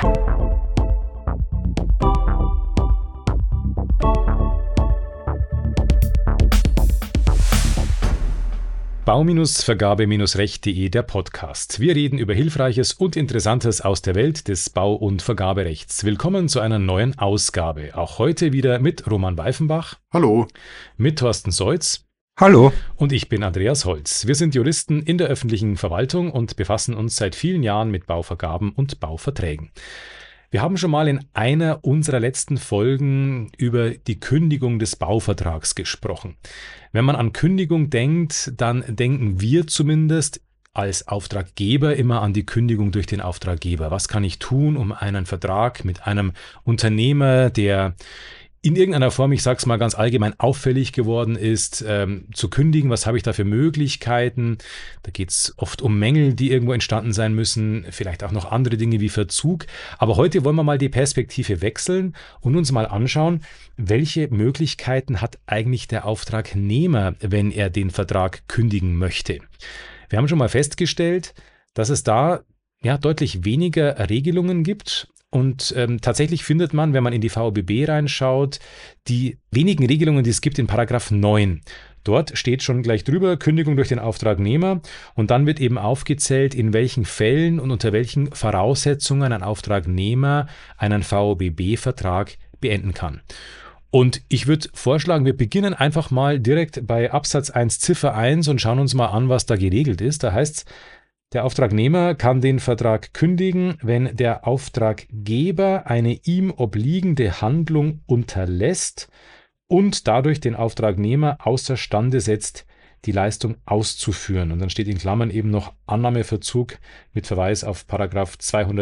Bau-Vergabe-Recht.de, der Podcast. Wir reden über Hilfreiches und Interessantes aus der Welt des Bau- und Vergaberechts. Willkommen zu einer neuen Ausgabe. Auch heute wieder mit Roman Weifenbach. Hallo. Mit Thorsten Seutz. Hallo. Und ich bin Andreas Holz. Wir sind Juristen in der öffentlichen Verwaltung und befassen uns seit vielen Jahren mit Bauvergaben und Bauverträgen. Wir haben schon mal in einer unserer letzten Folgen über die Kündigung des Bauvertrags gesprochen. Wenn man an Kündigung denkt, dann denken wir zumindest als Auftraggeber immer an die Kündigung durch den Auftraggeber. Was kann ich tun, um einen Vertrag mit einem Unternehmer, der in irgendeiner Form, ich sage es mal ganz allgemein, auffällig geworden ist, zu kündigen? Was habe ich da für Möglichkeiten? Da geht es oft um Mängel, die irgendwo entstanden sein müssen, vielleicht auch noch andere Dinge wie Verzug. Aber heute wollen wir mal die Perspektive wechseln und uns mal anschauen, welche Möglichkeiten hat eigentlich der Auftragnehmer, wenn er den Vertrag kündigen möchte. Wir haben schon mal festgestellt, dass es da deutlich weniger Regelungen gibt. Und tatsächlich findet man, wenn man in die VOBB reinschaut, die wenigen Regelungen, die es gibt, in Paragraph 9. Dort steht schon gleich drüber, Kündigung durch den Auftragnehmer, und dann wird eben aufgezählt, in welchen Fällen und unter welchen Voraussetzungen ein Auftragnehmer einen VOBB-Vertrag beenden kann. Und ich würde vorschlagen, wir beginnen einfach mal direkt bei Absatz 1 Ziffer 1 und schauen uns mal an, was da geregelt ist. Da heißt es, der Auftragnehmer kann den Vertrag kündigen, wenn der Auftraggeber eine ihm obliegende Handlung unterlässt und dadurch den Auftragnehmer außerstande setzt, die Leistung auszuführen. Und dann steht in Klammern eben noch Annahmeverzug mit Verweis auf Paragraph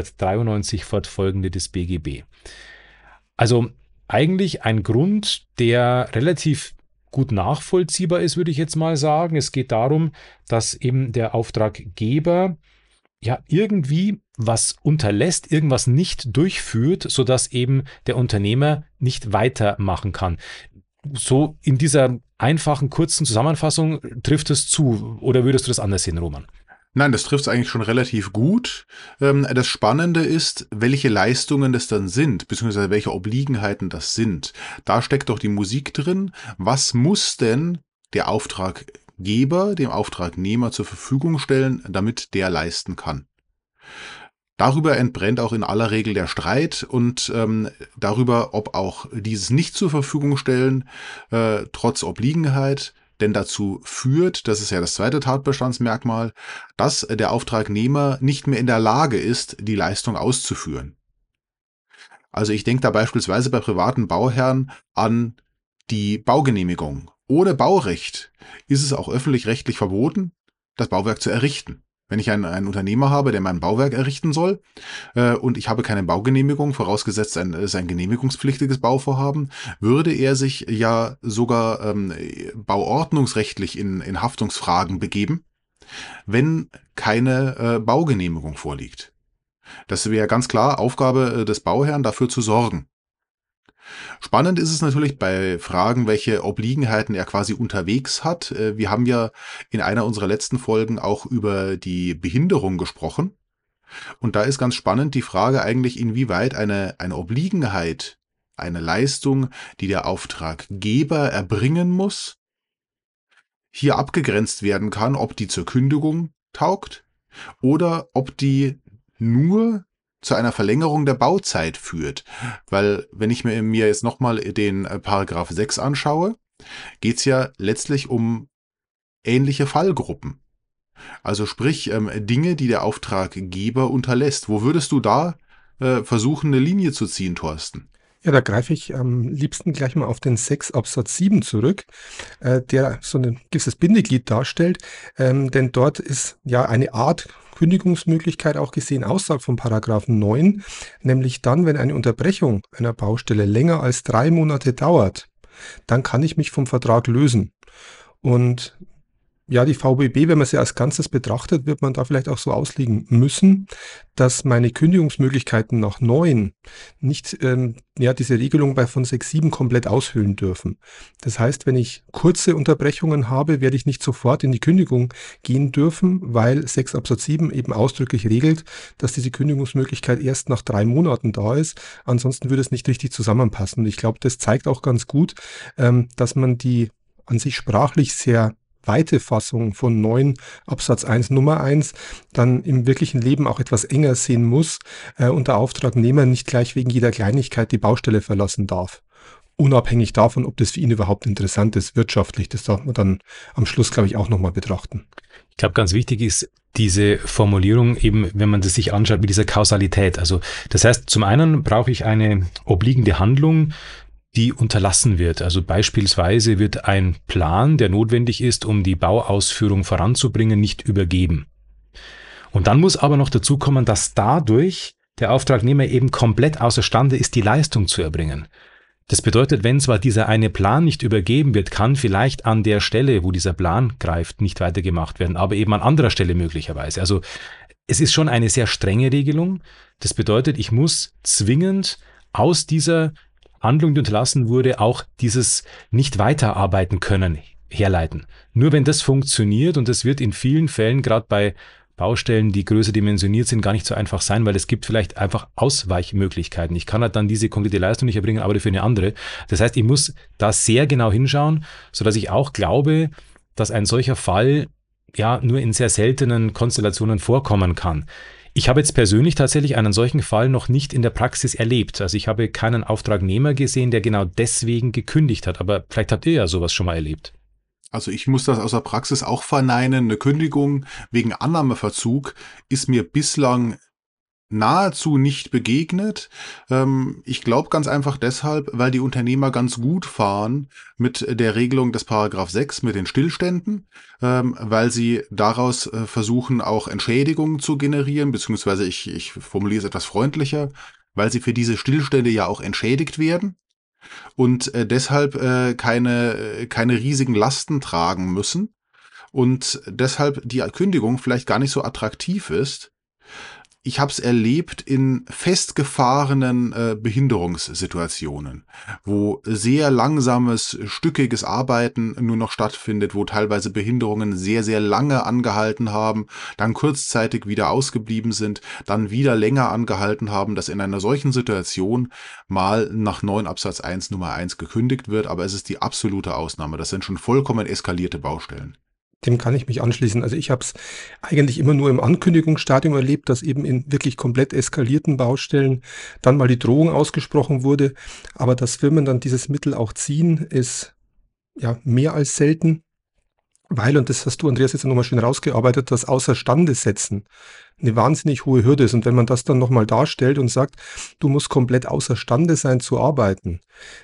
293 fortfolgende des BGB. Also eigentlich ein Grund, der relativ gut nachvollziehbar ist, würde ich jetzt mal sagen. Es geht darum, dass eben der Auftraggeber irgendwie was unterlässt, irgendwas nicht durchführt, sodass eben der Unternehmer nicht weitermachen kann. So in dieser einfachen, kurzen Zusammenfassung trifft es zu, oder würdest du das anders sehen, Roman? Nein, das trifft es eigentlich schon relativ gut. Das Spannende ist, welche Leistungen das dann sind, beziehungsweise welche Obliegenheiten das sind. Da steckt doch die Musik drin. Was muss denn der Auftraggeber dem Auftragnehmer zur Verfügung stellen, damit der leisten kann? Darüber entbrennt auch in aller Regel der Streit und darüber, ob auch dieses nicht zur Verfügung stellen, trotz Obliegenheit, denn dazu führt, das ist ja das zweite Tatbestandsmerkmal, dass der Auftragnehmer nicht mehr in der Lage ist, die Leistung auszuführen. Also ich denke da beispielsweise bei privaten Bauherren an die Baugenehmigung. Ohne Baurecht ist es auch öffentlich-rechtlich verboten, das Bauwerk zu errichten. Wenn ich einen Unternehmer habe, der mein Bauwerk errichten soll und ich habe keine Baugenehmigung, vorausgesetzt es ist ein genehmigungspflichtiges Bauvorhaben, würde er sich ja sogar bauordnungsrechtlich in Haftungsfragen begeben, wenn keine Baugenehmigung vorliegt. Das wäre ganz klar Aufgabe des Bauherrn, dafür zu sorgen. Spannend ist es natürlich bei Fragen, welche Obliegenheiten er quasi unterwegs hat. Wir haben ja in einer unserer letzten Folgen auch über die Behinderung gesprochen. Und da ist ganz spannend die Frage eigentlich, inwieweit eine Obliegenheit, eine Leistung, die der Auftraggeber erbringen muss, hier abgegrenzt werden kann, ob die zur Kündigung taugt oder ob die nur zu einer Verlängerung der Bauzeit führt. Weil, wenn ich mir jetzt nochmal den Paragraph 6 anschaue, geht es ja letztlich um ähnliche Fallgruppen. Also sprich, Dinge, die der Auftraggeber unterlässt. Wo würdest du da versuchen, eine Linie zu ziehen, Thorsten? Ja, da greife ich am liebsten gleich mal auf den 6 Absatz 7 zurück, der so ein gewisses Bindeglied darstellt, denn dort ist ja eine Art Kündigungsmöglichkeit auch gesehen außerhalb von Paragraphen 9, nämlich dann, wenn eine Unterbrechung einer Baustelle länger als 3 Monate dauert, dann kann ich mich vom Vertrag lösen. Und ja, die VBB, wenn man sie als Ganzes betrachtet, wird man da vielleicht auch so auslegen müssen, dass meine Kündigungsmöglichkeiten nach 9 nicht ja, diese Regelung von 6.7 komplett aushöhlen dürfen. Das heißt, wenn ich kurze Unterbrechungen habe, werde ich nicht sofort in die Kündigung gehen dürfen, weil 6 Absatz 7 eben ausdrücklich regelt, dass diese Kündigungsmöglichkeit erst nach 3 Monaten da ist. Ansonsten würde es nicht richtig zusammenpassen. Und ich glaube, das zeigt auch ganz gut, dass man die an sich sprachlich sehr weite Fassung von 9 Absatz 1 Nummer 1 dann im wirklichen Leben auch etwas enger sehen muss und der Auftragnehmer nicht gleich wegen jeder Kleinigkeit die Baustelle verlassen darf. Unabhängig davon, ob das für ihn überhaupt interessant ist, wirtschaftlich. Das darf man dann am Schluss, glaube ich, auch nochmal betrachten. Ich glaube, ganz wichtig ist diese Formulierung eben, wenn man das sich anschaut, mit dieser Kausalität. Also das heißt, zum einen brauche ich eine obliegende Handlung, die unterlassen wird. Also beispielsweise wird ein Plan, der notwendig ist, um die Bauausführung voranzubringen, nicht übergeben. Und dann muss aber noch dazu kommen, dass dadurch der Auftragnehmer eben komplett außerstande ist, die Leistung zu erbringen. Das bedeutet, wenn zwar dieser eine Plan nicht übergeben wird, kann vielleicht an der Stelle, wo dieser Plan greift, nicht weitergemacht werden, aber eben an anderer Stelle möglicherweise. Also es ist schon eine sehr strenge Regelung. Das bedeutet, ich muss zwingend aus dieser Handlung, die unterlassen wurde, auch dieses nicht weiterarbeiten können herleiten. Nur wenn das funktioniert, und das wird in vielen Fällen, gerade bei Baustellen, die größer dimensioniert sind, gar nicht so einfach sein, weil es gibt vielleicht einfach Ausweichmöglichkeiten. Ich kann halt dann diese konkrete Leistung nicht erbringen, aber dafür eine andere. Das heißt, ich muss da sehr genau hinschauen, sodass ich auch glaube, dass ein solcher Fall ja nur in sehr seltenen Konstellationen vorkommen kann. Ich habe jetzt persönlich tatsächlich einen solchen Fall noch nicht in der Praxis erlebt. Also ich habe keinen Auftragnehmer gesehen, der genau deswegen gekündigt hat. Aber vielleicht habt ihr ja sowas schon mal erlebt. Also ich muss das aus der Praxis auch verneinen. Eine Kündigung wegen Annahmeverzug ist mir bislang nahezu nicht begegnet. Ich glaube ganz einfach deshalb, weil die Unternehmer ganz gut fahren mit der Regelung des Paragraph 6 mit den Stillständen, weil sie daraus versuchen, auch Entschädigungen zu generieren, beziehungsweise ich formuliere es etwas freundlicher, weil sie für diese Stillstände ja auch entschädigt werden und deshalb keine riesigen Lasten tragen müssen und deshalb die Kündigung vielleicht gar nicht so attraktiv ist. Ich habe es erlebt in festgefahrenen Behinderungssituationen, wo sehr langsames, stückiges Arbeiten nur noch stattfindet, wo teilweise Behinderungen sehr, sehr lange angehalten haben, dann kurzzeitig wieder ausgeblieben sind, dann wieder länger angehalten haben, dass in einer solchen Situation mal nach 9 Absatz 1 Nummer 1 gekündigt wird, aber es ist die absolute Ausnahme. Das sind schon vollkommen eskalierte Baustellen. Dem kann ich mich anschließen. Also ich habe es eigentlich immer nur im Ankündigungsstadium erlebt, dass eben in wirklich komplett eskalierten Baustellen dann mal die Drohung ausgesprochen wurde. Aber dass Firmen dann dieses Mittel auch ziehen, ist ja mehr als selten. Weil, und das hast du, Andreas, jetzt nochmal schön rausgearbeitet, das Außerstandesetzen eine wahnsinnig hohe Hürde ist. Und wenn man das dann nochmal darstellt und sagt, du musst komplett außerstande sein zu arbeiten,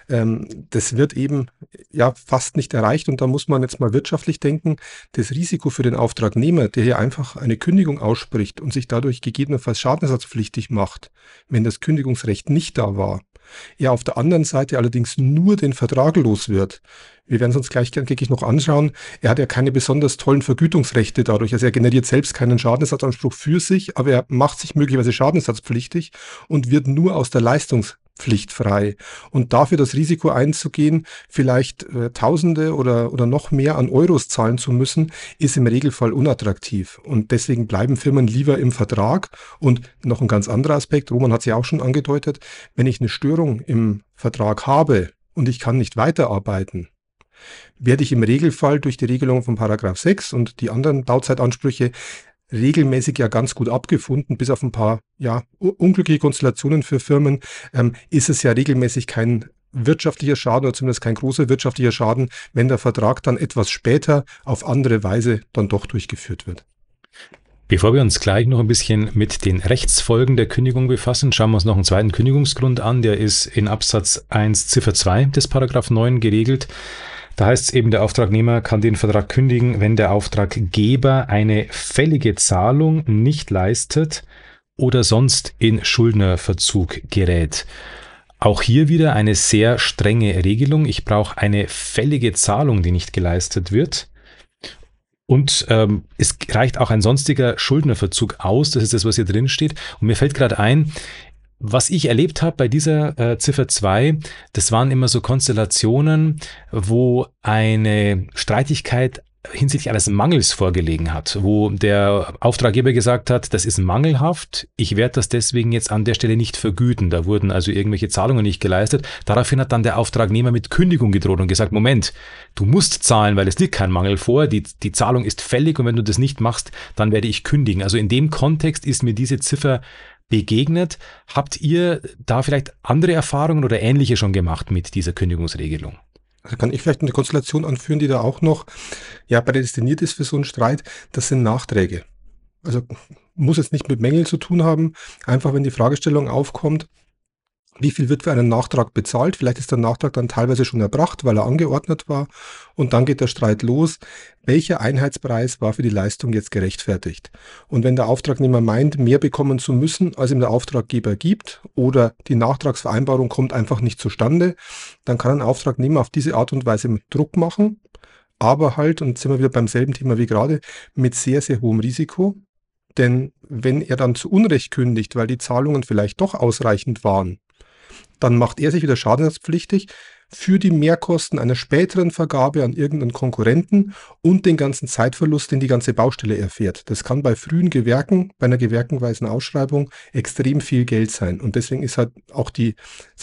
das wird eben ja fast nicht erreicht. Und da muss man jetzt mal wirtschaftlich denken, das Risiko für den Auftragnehmer, der hier einfach eine Kündigung ausspricht und sich dadurch gegebenenfalls schadenersatzpflichtig macht, wenn das Kündigungsrecht nicht da war, er auf der anderen Seite allerdings nur den Vertrag los wird. Wir werden es uns gleich noch anschauen. Er hat ja keine besonders tollen Vergütungsrechte dadurch. Also er generiert selbst keinen Schadenersatzanspruch für sich, aber er macht sich möglicherweise schadenersatzpflichtig und wird nur aus der Leistungspflicht frei. Und dafür das Risiko einzugehen, vielleicht Tausende oder noch mehr an Euros zahlen zu müssen, ist im Regelfall unattraktiv. Und deswegen bleiben Firmen lieber im Vertrag. Und noch ein ganz anderer Aspekt, Roman hat es ja auch schon angedeutet, wenn ich eine Störung im Vertrag habe und ich kann nicht weiterarbeiten, werde ich im Regelfall durch die Regelung von Paragraph 6 und die anderen Bauzeit-Ansprüche regelmäßig ja ganz gut abgefunden, bis auf ein paar ja unglückliche Konstellationen für Firmen, ist es ja regelmäßig kein wirtschaftlicher Schaden oder zumindest kein großer wirtschaftlicher Schaden, wenn der Vertrag dann etwas später auf andere Weise dann doch durchgeführt wird. Bevor wir uns gleich noch ein bisschen mit den Rechtsfolgen der Kündigung befassen, schauen wir uns noch einen zweiten Kündigungsgrund an. Der ist in Absatz 1 Ziffer 2 des Paragraph 9 geregelt. Da heißt es eben, der Auftragnehmer kann den Vertrag kündigen, wenn der Auftraggeber eine fällige Zahlung nicht leistet oder sonst in Schuldnerverzug gerät. Auch hier wieder eine sehr strenge Regelung. Ich brauche eine fällige Zahlung, die nicht geleistet wird. Und es reicht auch ein sonstiger Schuldnerverzug aus. Das ist das, was hier drin steht. Und mir fällt gerade ein, was ich erlebt habe bei dieser Ziffer 2, das waren immer so Konstellationen, wo eine Streitigkeit hinsichtlich eines Mangels vorgelegen hat, wo der Auftraggeber gesagt hat, das ist mangelhaft, ich werde das deswegen jetzt an der Stelle nicht vergüten. Da wurden also irgendwelche Zahlungen nicht geleistet. Daraufhin hat dann der Auftragnehmer mit Kündigung gedroht und gesagt, Moment, du musst zahlen, weil es liegt kein Mangel vor, die Zahlung ist fällig und wenn du das nicht machst, dann werde ich kündigen. Also in dem Kontext ist mir diese Ziffer begegnet. Habt ihr da vielleicht andere Erfahrungen oder ähnliche schon gemacht mit dieser Kündigungsregelung? Also kann ich vielleicht eine Konstellation anführen, die da auch noch prädestiniert ist für so einen Streit. Das sind Nachträge. Also muss jetzt nicht mit Mängeln zu tun haben. Einfach, wenn die Fragestellung aufkommt, wie viel wird für einen Nachtrag bezahlt? Vielleicht ist der Nachtrag dann teilweise schon erbracht, weil er angeordnet war. Und dann geht der Streit los. Welcher Einheitspreis war für die Leistung jetzt gerechtfertigt? Und wenn der Auftragnehmer meint, mehr bekommen zu müssen, als ihm der Auftraggeber gibt, oder die Nachtragsvereinbarung kommt einfach nicht zustande, dann kann ein Auftragnehmer auf diese Art und Weise mit Druck machen. Aber halt, und jetzt sind wir wieder beim selben Thema wie gerade, mit sehr, sehr hohem Risiko. Denn wenn er dann zu Unrecht kündigt, weil die Zahlungen vielleicht doch ausreichend waren, dann macht er sich wieder schadensersatzpflichtig für die Mehrkosten einer späteren Vergabe an irgendeinen Konkurrenten und den ganzen Zeitverlust, den die ganze Baustelle erfährt. Das kann bei frühen Gewerken, bei einer gewerkenweisen Ausschreibung extrem viel Geld sein. Und deswegen ist halt auch die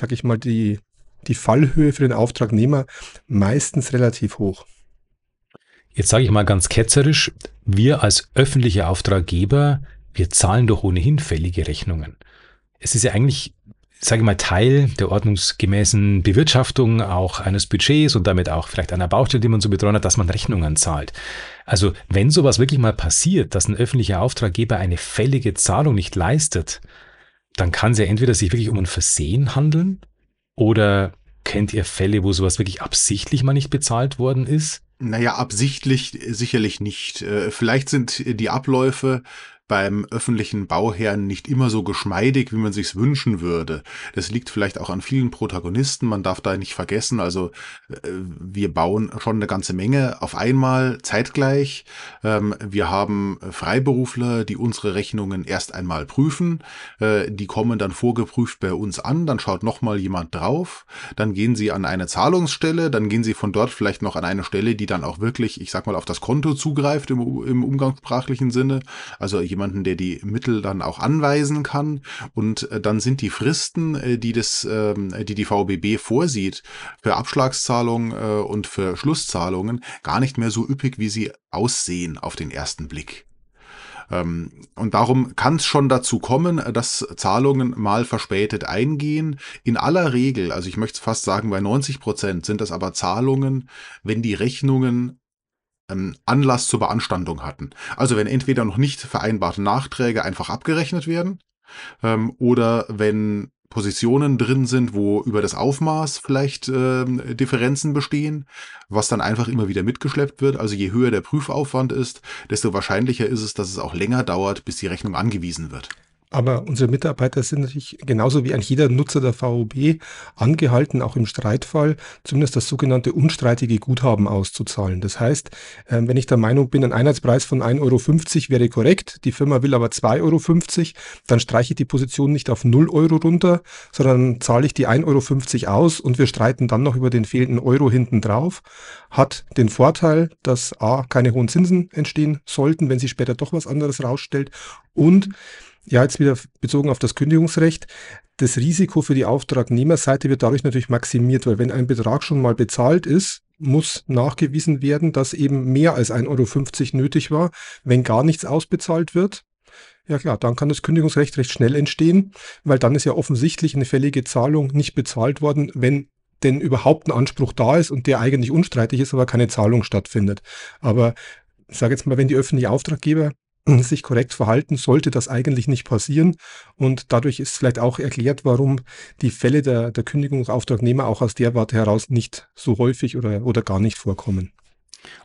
Fallhöhe für den Auftragnehmer meistens relativ hoch. Jetzt sage ich mal ganz ketzerisch, wir als öffentliche Auftraggeber, wir zahlen doch ohnehin fällige Rechnungen. Es ist ja eigentlich, sage ich mal, Teil der ordnungsgemäßen Bewirtschaftung auch eines Budgets und damit auch vielleicht einer Baustelle, die man zu betreuen hat, dass man Rechnungen zahlt. Also wenn sowas wirklich mal passiert, dass ein öffentlicher Auftraggeber eine fällige Zahlung nicht leistet, dann kann es ja entweder sich wirklich um ein Versehen handeln oder kennt ihr Fälle, wo sowas wirklich absichtlich mal nicht bezahlt worden ist? Naja, absichtlich sicherlich nicht. Vielleicht sind die Abläufe beim öffentlichen Bauherrn nicht immer so geschmeidig, wie man sich's wünschen würde. Das liegt vielleicht auch an vielen Protagonisten. Man darf da nicht vergessen, also wir bauen schon eine ganze Menge auf einmal zeitgleich. Wir haben Freiberufler, die unsere Rechnungen erst einmal prüfen. Die kommen dann vorgeprüft bei uns an. Dann schaut nochmal jemand drauf. Dann gehen sie an eine Zahlungsstelle. Dann gehen sie von dort vielleicht noch an eine Stelle, die dann auch wirklich, ich sag mal, auf das Konto zugreift im umgangssprachlichen Sinne. Also jemanden, der die Mittel dann auch anweisen kann. Und dann sind die Fristen, die die VBB vorsieht für Abschlagszahlungen und für Schlusszahlungen, gar nicht mehr so üppig, wie sie aussehen auf den ersten Blick. Und darum kann es schon dazu kommen, dass Zahlungen mal verspätet eingehen. In aller Regel, also ich möchte fast sagen, bei 90% sind das aber Zahlungen, wenn die Rechnungen Anlass zur Beanstandung hatten. Also wenn entweder noch nicht vereinbarte Nachträge einfach abgerechnet werden oder wenn Positionen drin sind, wo über das Aufmaß vielleicht Differenzen bestehen, was dann einfach immer wieder mitgeschleppt wird. Also je höher der Prüfaufwand ist, desto wahrscheinlicher ist es, dass es auch länger dauert, bis die Rechnung angewiesen wird. Aber unsere Mitarbeiter sind natürlich genauso wie ein jeder Nutzer der VOB angehalten, auch im Streitfall zumindest das sogenannte unstreitige Guthaben auszuzahlen. Das heißt, wenn ich der Meinung bin, ein Einheitspreis von 1,50 € wäre korrekt, die Firma will aber 2,50 €, dann streiche ich die Position nicht auf 0 € runter, sondern zahle ich die 1,50 € aus und wir streiten dann noch über den fehlenden Euro hinten drauf. Hat den Vorteil, dass a. keine hohen Zinsen entstehen sollten, wenn sich später doch was anderes rausstellt, und ja, jetzt wieder bezogen auf das Kündigungsrecht. Das Risiko für die Auftragnehmerseite wird dadurch natürlich maximiert, weil wenn ein Betrag schon mal bezahlt ist, muss nachgewiesen werden, dass eben mehr als 1,50 € nötig war. Wenn gar nichts ausbezahlt wird, ja klar, dann kann das Kündigungsrecht recht schnell entstehen, weil dann ist ja offensichtlich eine fällige Zahlung nicht bezahlt worden, wenn denn überhaupt ein Anspruch da ist und der eigentlich unstreitig ist, aber keine Zahlung stattfindet. Aber ich sage jetzt mal, wenn die öffentlichen Auftraggeber sich korrekt verhalten, sollte das eigentlich nicht passieren. Und dadurch ist vielleicht auch erklärt, warum die Fälle der Kündigung Auftragnehmer auch aus der Warte heraus nicht so häufig oder gar nicht vorkommen.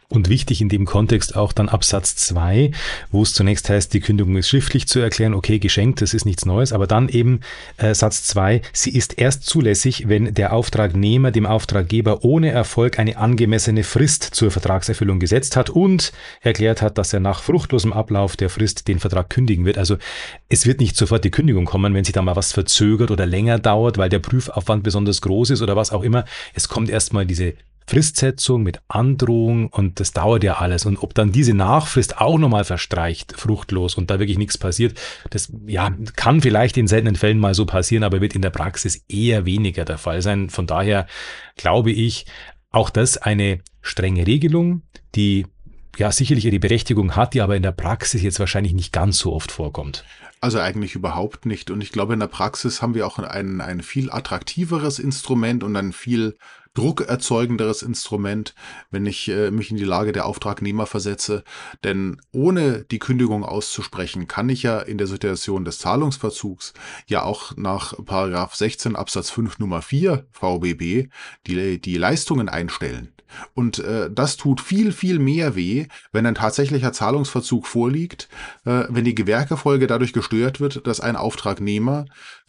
Und wichtig in dem Kontext auch dann Absatz 2, wo es zunächst heißt, die Kündigung ist schriftlich zu erklären, okay, geschenkt, das ist nichts Neues, aber dann eben Satz 2, sie ist erst zulässig, wenn der Auftragnehmer dem Auftraggeber ohne Erfolg eine angemessene Frist zur Vertragserfüllung gesetzt hat und erklärt hat, dass er nach fruchtlosem Ablauf der Frist den Vertrag kündigen wird. Also es wird nicht sofort die Kündigung kommen, wenn sich da mal was verzögert oder länger dauert, weil der Prüfaufwand besonders groß ist oder was auch immer. Es kommt erstmal diese Fristsetzung mit Androhung und das dauert ja alles. Und ob dann diese Nachfrist auch nochmal verstreicht, fruchtlos und da wirklich nichts passiert, das ja kann vielleicht in seltenen Fällen mal so passieren, aber wird in der Praxis eher weniger der Fall sein. Von daher glaube ich, auch das eine strenge Regelung, die ja sicherlich ihre Berechtigung hat, die aber in der Praxis jetzt wahrscheinlich nicht ganz so oft vorkommt. Also eigentlich überhaupt nicht. Und ich glaube, in der Praxis haben wir auch ein viel attraktiveres Instrument und ein viel druckerzeugenderes Instrument, wenn ich mich in die Lage der Auftragnehmer versetze. Denn ohne die Kündigung auszusprechen, kann ich ja in der Situation des Zahlungsverzugs ja auch nach § 16 Absatz 5 Nummer 4 VBB die Leistungen einstellen. Und das tut viel, viel mehr weh, wenn ein tatsächlicher Zahlungsverzug vorliegt, wenn die Gewerkefolge dadurch gestört wird, dass ein Auftragnehmer,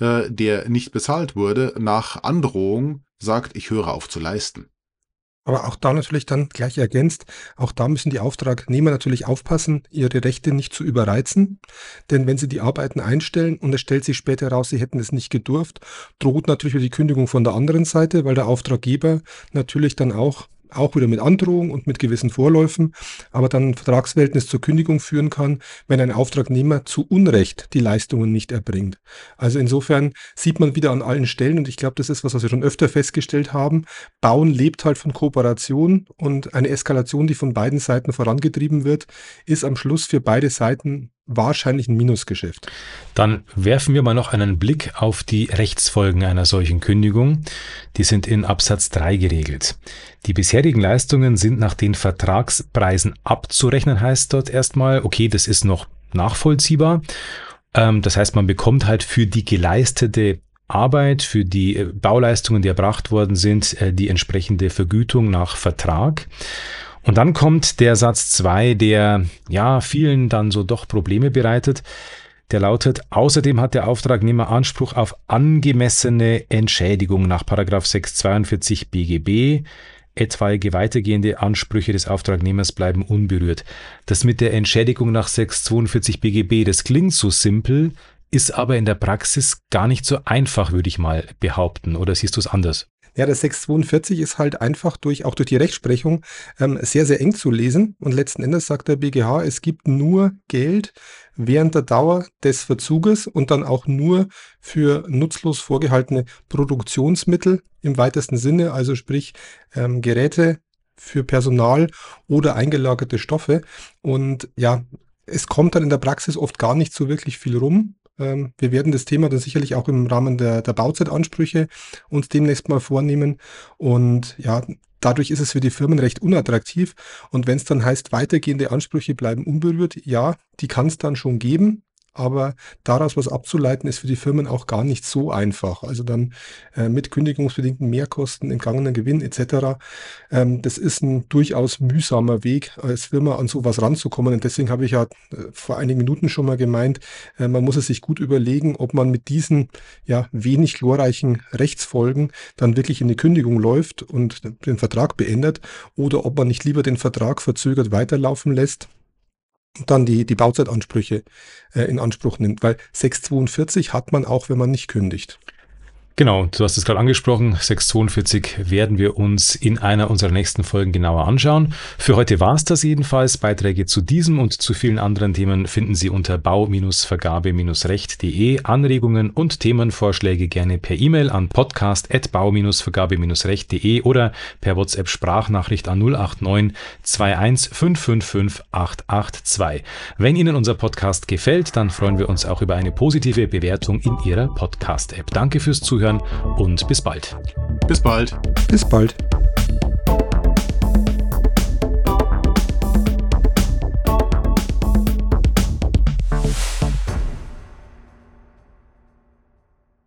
der nicht bezahlt wurde, nach Androhung sagt, ich höre auf zu leisten. Aber auch da natürlich dann gleich ergänzt, auch da müssen die Auftragnehmer natürlich aufpassen, ihre Rechte nicht zu überreizen. Denn wenn sie die Arbeiten einstellen und es stellt sich später raus, sie hätten es nicht gedurft, droht natürlich wieder die Kündigung von der anderen Seite, weil der Auftraggeber natürlich dann auch wieder mit Androhung und mit gewissen Vorläufen, aber dann ein Vertragsverhältnis zur Kündigung führen kann, wenn ein Auftragnehmer zu Unrecht die Leistungen nicht erbringt. Also insofern sieht man wieder an allen Stellen, und ich glaube, das ist was wir schon öfter festgestellt haben, Bauen lebt halt von Kooperation, und eine Eskalation, die von beiden Seiten vorangetrieben wird, ist am Schluss für beide Seiten wahrscheinlich ein Minusgeschäft. Dann werfen wir mal noch einen Blick auf die Rechtsfolgen einer solchen Kündigung. Die sind in Absatz 3 geregelt. Die bisherigen Leistungen sind nach den Vertragspreisen abzurechnen, heißt dort erstmal. Okay, das ist noch nachvollziehbar. Das heißt, man bekommt halt für die geleistete Arbeit, für die Bauleistungen, die erbracht worden sind, die entsprechende Vergütung nach Vertrag. Und dann kommt der Satz 2, der ja vielen dann so doch Probleme bereitet. Der lautet, außerdem hat der Auftragnehmer Anspruch auf angemessene Entschädigung nach § 642 BGB. Etwaige weitergehende Ansprüche des Auftragnehmers bleiben unberührt. Das mit der Entschädigung nach 642 BGB, das klingt so simpel, ist aber in der Praxis gar nicht so einfach, würde ich mal behaupten. Oder siehst du es anders? Ja, der 642 ist halt einfach auch durch die Rechtsprechung sehr, sehr eng zu lesen. Und letzten Endes sagt der BGH, es gibt nur Geld während der Dauer des Verzuges und dann auch nur für nutzlos vorgehaltene Produktionsmittel im weitesten Sinne, also sprich Geräte für Personal oder eingelagerte Stoffe. Und ja, es kommt dann in der Praxis oft gar nicht so wirklich viel rum. Wir werden das Thema dann sicherlich auch im Rahmen der Bauzeit-Ansprüche uns demnächst mal vornehmen. Und ja, dadurch ist es für die Firmen recht unattraktiv. Und wenn es dann heißt, weitergehende Ansprüche bleiben unberührt, ja, die kann es dann schon geben. Aber daraus was abzuleiten, ist für die Firmen auch gar nicht so einfach. Also dann mit kündigungsbedingten Mehrkosten, entgangenen Gewinn etc. Das ist ein durchaus mühsamer Weg, als Firma an sowas ranzukommen. Und deswegen habe ich ja vor einigen Minuten schon mal gemeint, man muss es sich gut überlegen, ob man mit diesen wenig glorreichen Rechtsfolgen dann wirklich in die Kündigung läuft und den Vertrag beendet, oder ob man nicht lieber den Vertrag verzögert weiterlaufen lässt und dann die Bauzeitansprüche in Anspruch nimmt, weil 642 hat man auch, wenn man nicht kündigt. Genau, du hast es gerade angesprochen, 642 werden wir uns in einer unserer nächsten Folgen genauer anschauen. Für heute war es das jedenfalls. Beiträge zu diesem und zu vielen anderen Themen finden Sie unter bau-vergabe-recht.de. Anregungen und Themenvorschläge gerne per E-Mail an podcast@bau-vergabe-recht.de oder per WhatsApp-Sprachnachricht an 089 21 555 882. Wenn Ihnen unser Podcast gefällt, dann freuen wir uns auch über eine positive Bewertung in Ihrer Podcast-App. Danke fürs Zuhören und bis bald. Bis bald. Bis bald.